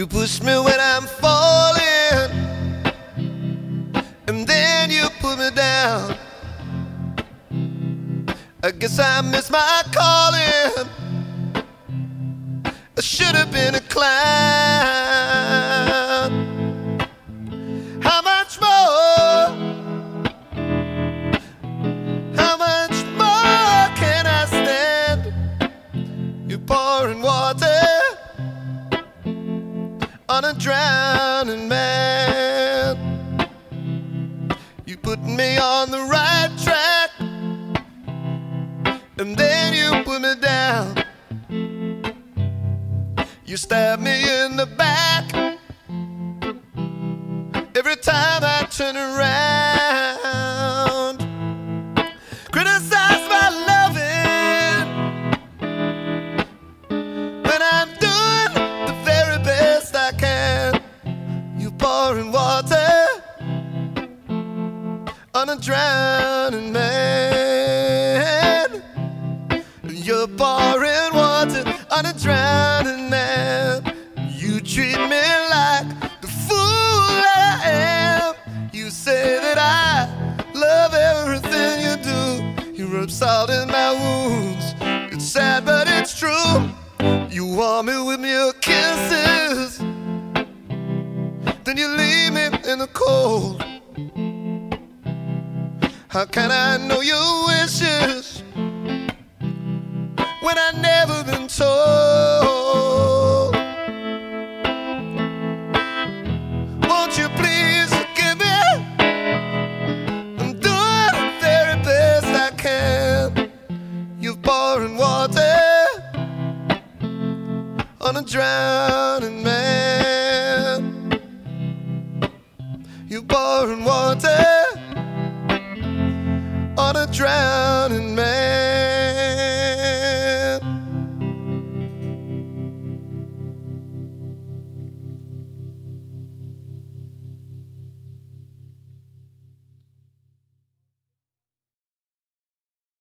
push me when I'm falling, and then you put me down. I guess I missed my calling. I should have been a clown. How much more? How much more can I stand? You're pouring water on a drowning man. You put me on the right track, and then you put me down. You stab me in the back every time I turn around. Criticize my loving when I'm doing the very best I can. You pouring water on a drowning man. You're pouring water on a drowning man. You treat me like the fool I am. You say that I love everything you do. You rub salt in my wounds. It's sad but it's true. You warm me with your kisses, then you leave me in the cold. How can I know your wishes when I've never been told? Won't you please forgive me? I'm doing the very best I can. You're pouring water on a drowning man. You're pouring water on a drowning man.